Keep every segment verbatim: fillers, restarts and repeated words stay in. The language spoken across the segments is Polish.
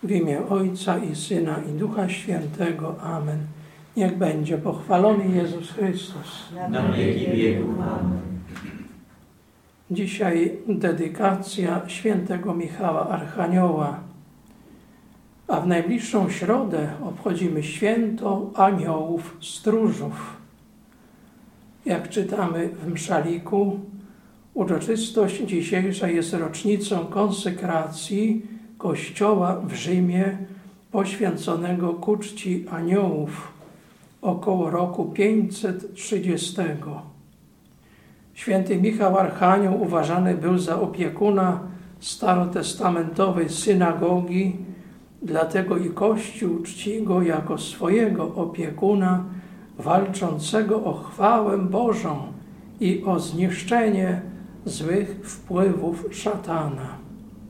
W imię Ojca i Syna i Ducha Świętego. Amen. Niech będzie pochwalony Jezus Chrystus. Na wieki wieków. Amen. Dzisiaj dedykacja świętego Michała Archanioła, a w najbliższą środę obchodzimy święto aniołów stróżów. Jak czytamy w mszaliku, uroczystość dzisiejsza jest rocznicą konsekracji Kościoła w Rzymie poświęconego ku czci aniołów około roku pięćset trzydziestego. Święty Michał Archanioł uważany był za opiekuna starotestamentowej synagogi, dlatego i Kościół czci go jako swojego opiekuna walczącego o chwałę Bożą i o zniszczenie złych wpływów szatana.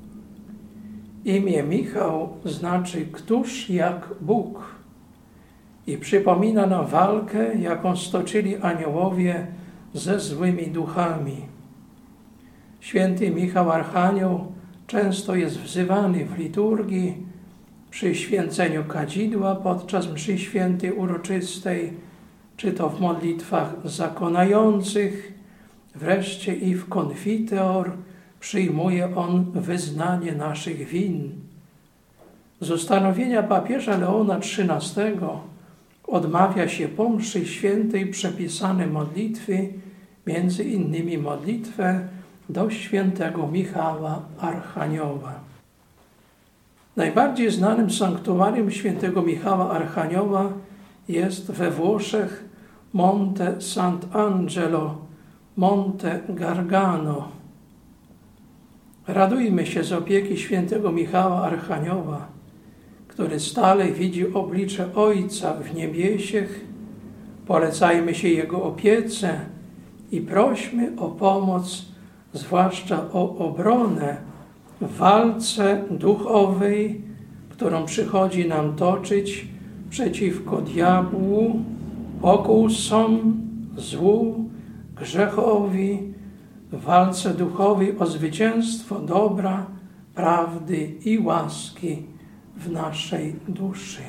Imię Michał znaczy któż jak Bóg i przypomina nam walkę, jaką stoczyli aniołowie ze złymi duchami. Święty Michał Archanioł często jest wzywany w liturgii, przy święceniu kadzidła podczas mszy świętej uroczystej, czy to w modlitwach zakonających, wreszcie i w konfiteor przyjmuje on wyznanie naszych win. Z ustanowienia papieża Leona trzynastego odmawia się po mszy świętej przepisane modlitwy, między innymi modlitwę do świętego Michała Archanioła. Najbardziej znanym sanktuarium świętego Michała Archanioła jest we Włoszech Monte Sant'Angelo, Monte Gargano. Radujmy się z opieki świętego Michała Archanioła, który stale widzi oblicze Ojca w niebiesiech. Polecajmy się Jego opiece i prośmy o pomoc, zwłaszcza o obronę w walce duchowej, którą przychodzi nam toczyć przeciwko diabłu, pokusom, złu, grzechowi, w walce duchowej o zwycięstwo dobra, prawdy i łaski w naszej duszy.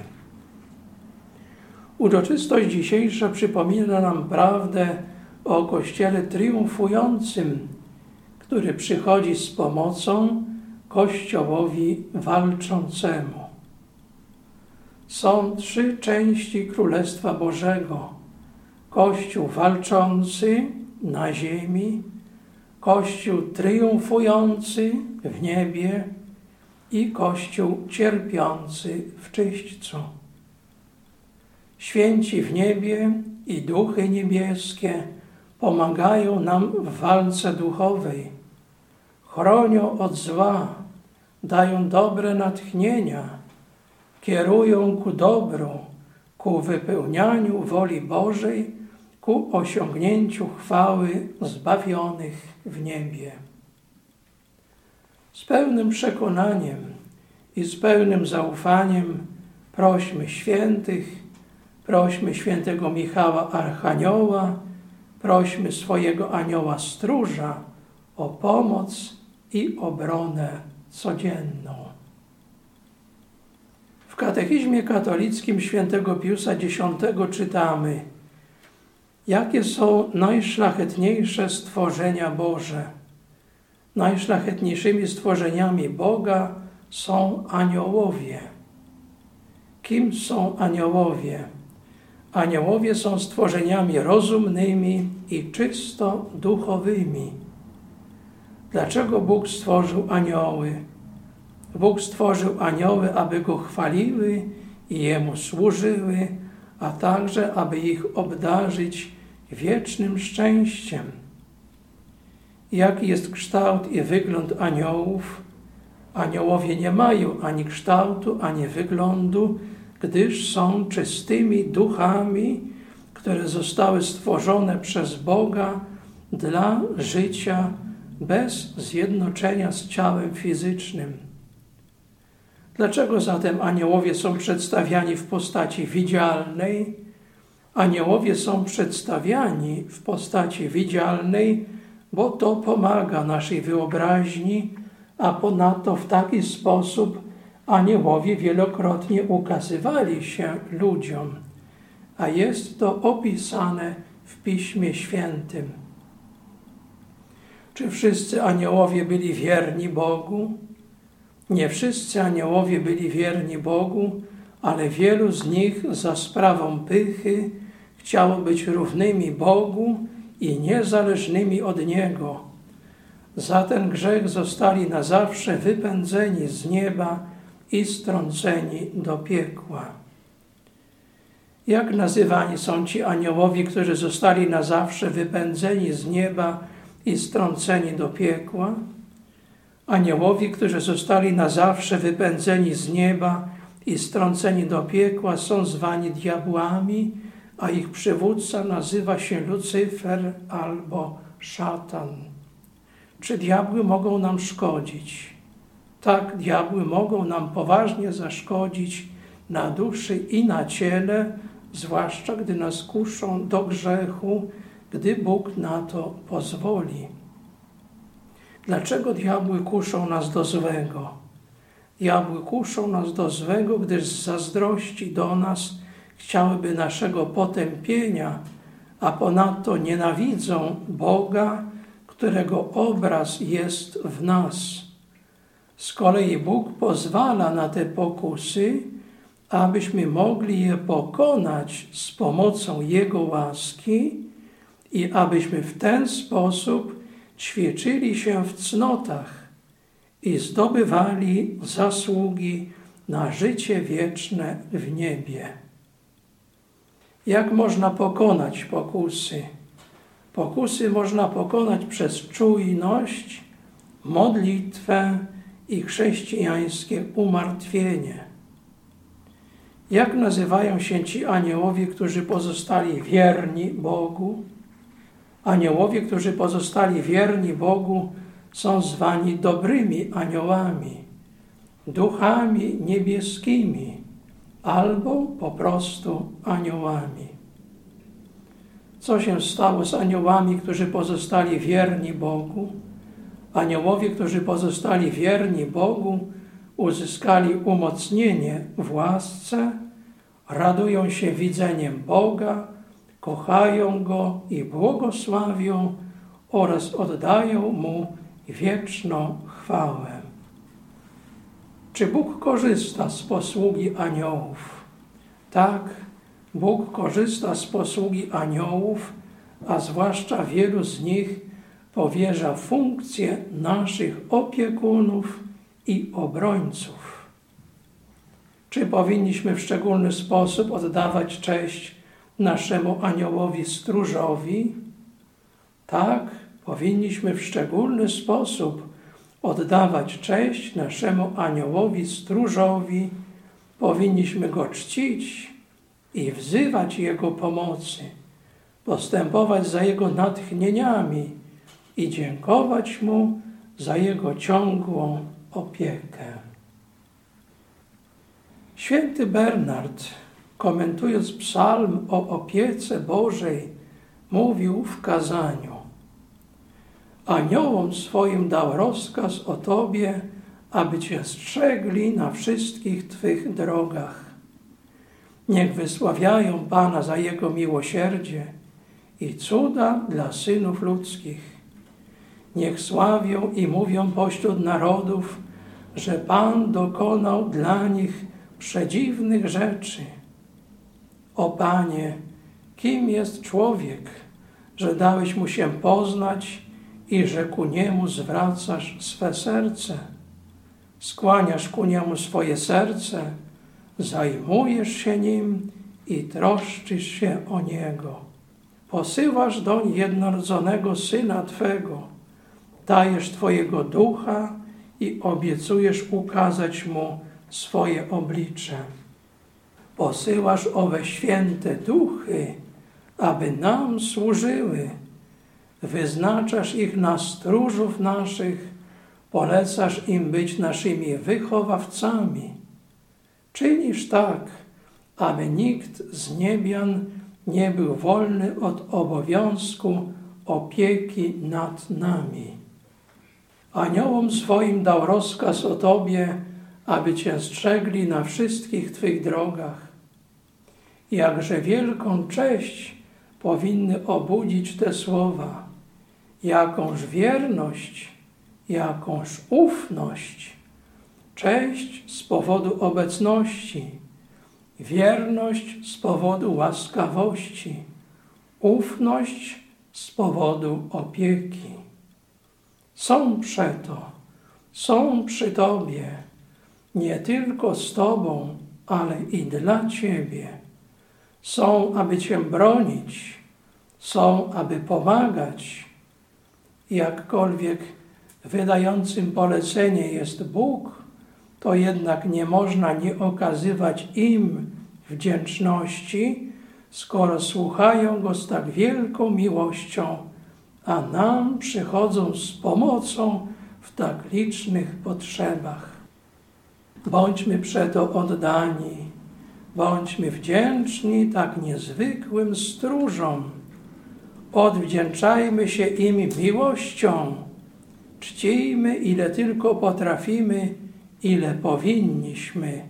Uroczystość dzisiejsza przypomina nam prawdę o Kościele triumfującym, który przychodzi z pomocą Kościołowi walczącemu. Są trzy części Królestwa Bożego. Kościół walczący na ziemi, Kościół triumfujący w niebie i Kościół cierpiący w czyśćcu. Święci w niebie i duchy niebieskie pomagają nam w walce duchowej, chronią od zła, dają dobre natchnienia, kierują ku dobru, ku wypełnianiu woli Bożej, ku osiągnięciu chwały zbawionych w niebie. Z pełnym przekonaniem i z pełnym zaufaniem prośmy świętych, prośmy świętego Michała Archanioła, prośmy swojego anioła stróża o pomoc i obronę codzienną. W katechizmie katolickim świętego Piusa Dziesiątego czytamy: jakie są najszlachetniejsze stworzenia Boże? Najszlachetniejszymi stworzeniami Boga są aniołowie. Kim są aniołowie? Aniołowie są stworzeniami rozumnymi i czysto duchowymi. Dlaczego Bóg stworzył anioły? Bóg stworzył anioły, aby Go chwaliły i Jemu służyły, a także, aby ich obdarzyć wiecznym szczęściem. Jaki jest kształt i wygląd aniołów? Aniołowie nie mają ani kształtu, ani wyglądu, gdyż są czystymi duchami, które zostały stworzone przez Boga dla życia bez zjednoczenia z ciałem fizycznym. Dlaczego zatem aniołowie są przedstawiani w postaci widzialnej? Aniołowie są przedstawiani w postaci widzialnej, bo to pomaga naszej wyobraźni, a ponadto w taki sposób, aniołowie wielokrotnie ukazywali się ludziom, a jest to opisane w Piśmie Świętym. Czy wszyscy aniołowie byli wierni Bogu? Nie wszyscy aniołowie byli wierni Bogu, ale wielu z nich za sprawą pychy chciało być równymi Bogu i niezależnymi od Niego. Za ten grzech zostali na zawsze wypędzeni z nieba i strąceni do piekła. Jak nazywani są ci aniołowie, którzy zostali na zawsze wypędzeni z nieba i strąceni do piekła? Aniołowie, którzy zostali na zawsze wypędzeni z nieba i strąceni do piekła, są zwani diabłami, a ich przywódca nazywa się Lucyfer albo szatan. Czy diabły mogą nam szkodzić? Tak, diabły mogą nam poważnie zaszkodzić na duszy i na ciele, zwłaszcza gdy nas kuszą do grzechu, gdy Bóg na to pozwoli. Dlaczego diabły kuszą nas do złego? Diabły kuszą nas do złego, gdyż z zazdrości do nas chciałyby naszego potępienia, a ponadto nienawidzą Boga, którego obraz jest w nas. Z kolei Bóg pozwala na te pokusy, abyśmy mogli je pokonać z pomocą Jego łaski i abyśmy w ten sposób ćwiczyli się w cnotach i zdobywali zasługi na życie wieczne w niebie. Jak można pokonać pokusy? Pokusy można pokonać przez czujność, modlitwę i chrześcijańskie umartwienie. Jak nazywają się ci aniołowie, którzy pozostali wierni Bogu? Aniołowie, którzy pozostali wierni Bogu, są zwani dobrymi aniołami, duchami niebieskimi albo po prostu aniołami. Co się stało z aniołami, którzy pozostali wierni Bogu? Aniołowie, którzy pozostali wierni Bogu, uzyskali umocnienie w łasce, radują się widzeniem Boga, kochają Go i błogosławią oraz oddają Mu wieczną chwałę. Czy Bóg korzysta z posługi aniołów? Tak, Bóg korzysta z posługi aniołów, a zwłaszcza wielu z nich powierza funkcję naszych opiekunów i obrońców. Czy powinniśmy w szczególny sposób oddawać cześć naszemu aniołowi stróżowi? Tak, powinniśmy w szczególny sposób oddawać cześć naszemu aniołowi stróżowi, powinniśmy go czcić i wzywać Jego pomocy, postępować za Jego natchnieniami i dziękować Mu za Jego ciągłą opiekę. Święty Bernard, komentując psalm o opiece Bożej, mówił w kazaniu: aniołom swoim dał rozkaz o Tobie, aby Cię strzegli na wszystkich Twych drogach. Niech wysławiają Pana za Jego miłosierdzie i cuda dla synów ludzkich. Niech sławią i mówią pośród narodów, że Pan dokonał dla nich przedziwnych rzeczy. O Panie, kim jest człowiek, że dałeś mu się poznać i że ku niemu zwracasz swe serce? Skłaniasz ku niemu swoje serce, zajmujesz się nim i troszczysz się o niego. Posyłasz doń jednorodzonego Syna Twego, dajesz Twojego ducha i obiecujesz ukazać mu swoje oblicze. Posyłasz owe święte duchy, aby nam służyły. Wyznaczasz ich na stróżów naszych, polecasz im być naszymi wychowawcami. Czynisz tak, aby nikt z niebian nie był wolny od obowiązku opieki nad nami. Aniołom swoim dał rozkaz o Tobie, aby Cię strzegli na wszystkich Twych drogach. Jakże wielką cześć powinny obudzić te słowa, jakąż wierność, jakąż ufność. Cześć z powodu obecności, wierność z powodu łaskawości, ufność z powodu opieki. Są przeto, są przy Tobie, nie tylko z Tobą, ale i dla Ciebie. Są, aby Cię bronić, są, aby pomagać. Jakkolwiek wydającym polecenie jest Bóg, to jednak nie można nie okazywać im wdzięczności, skoro słuchają Go z tak wielką miłością, a nam przychodzą z pomocą w tak licznych potrzebach. Bądźmy przeto oddani, bądźmy wdzięczni tak niezwykłym stróżom. Odwdzięczajmy się im miłością, czcijmy ile tylko potrafimy, ile powinniśmy.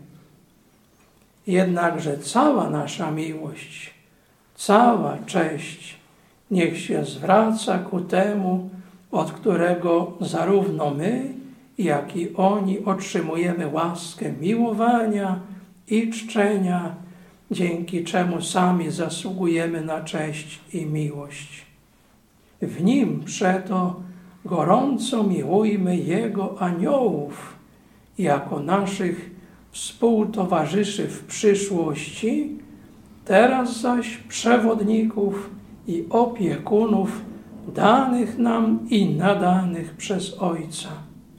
Jednakże cała nasza miłość, cała cześć niech się zwraca ku temu, od którego zarówno my, jak i oni otrzymujemy łaskę miłowania i czczenia, dzięki czemu sami zasługujemy na cześć i miłość. W Nim przeto gorąco miłujmy Jego aniołów, jako naszych współtowarzyszy w przyszłości, teraz zaś przewodników i opiekunów danych nam i nadanych przez Ojca.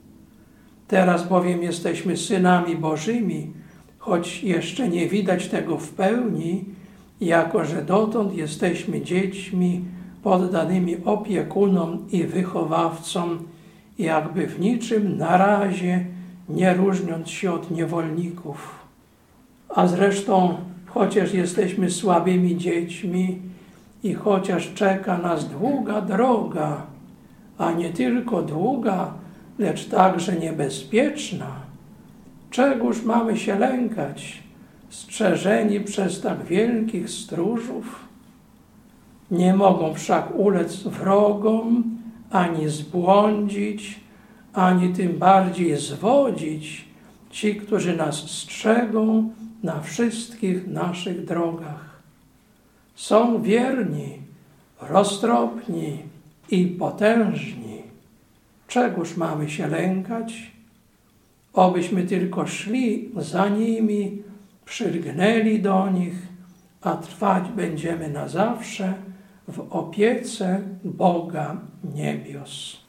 Teraz bowiem jesteśmy synami Bożymi, choć jeszcze nie widać tego w pełni, jako że dotąd jesteśmy dziećmi poddanymi opiekunom i wychowawcom, jakby w niczym na razie nie różniąc się od niewolników. A zresztą, chociaż jesteśmy słabymi dziećmi i chociaż czeka nas długa droga, a nie tylko długa, lecz także niebezpieczna, czegóż mamy się lękać, strzeżeni przez tak wielkich stróżów? Nie mogą wszak ulec wrogom, ani zbłądzić, ani tym bardziej zwodzić ci, którzy nas strzegą na wszystkich naszych drogach. Są wierni, roztropni i potężni. Czegóż mamy się lękać? Obyśmy tylko szli za nimi, przylgnęli do nich, a trwać będziemy na zawsze w opiece Boga niebios.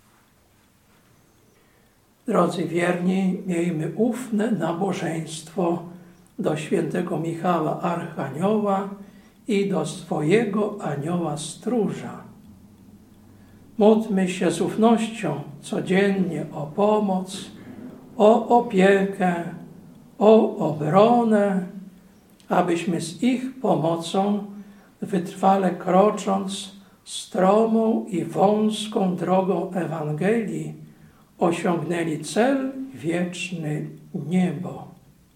Drodzy wierni, miejmy ufne nabożeństwo do świętego Michała Archanioła i do swojego anioła stróża. Módlmy się z ufnością codziennie o pomoc, o opiekę, o obronę, abyśmy z ich pomocą, wytrwale krocząc stromą i wąską drogą Ewangelii, osiągnęli cel wieczny niebo.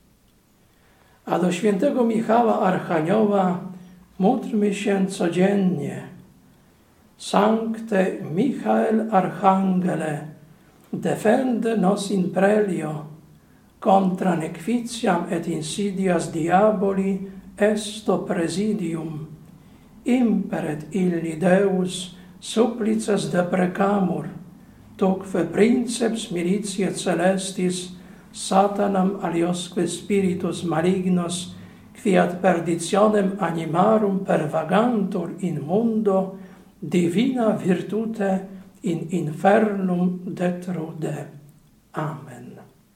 A do świętego Michała Archanioła módlmy się codziennie. Sancte Michael Archangele, defende nos in prelio, contra nequitiam et insidias diaboli esto presidium. Imperet illi Deus supplices deprecamur, tuque princeps militiae celestis Satanam aliosque spiritus malignos, quiat perditionem animarum pervagantur in mundo, divina virtute in infernum detrude. Amen.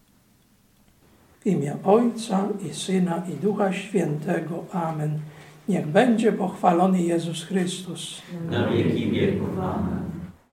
W imię Ojca i Syna i Ducha Świętego. Amen. Niech będzie pochwalony Jezus Chrystus. Na wieki wieków. Amen.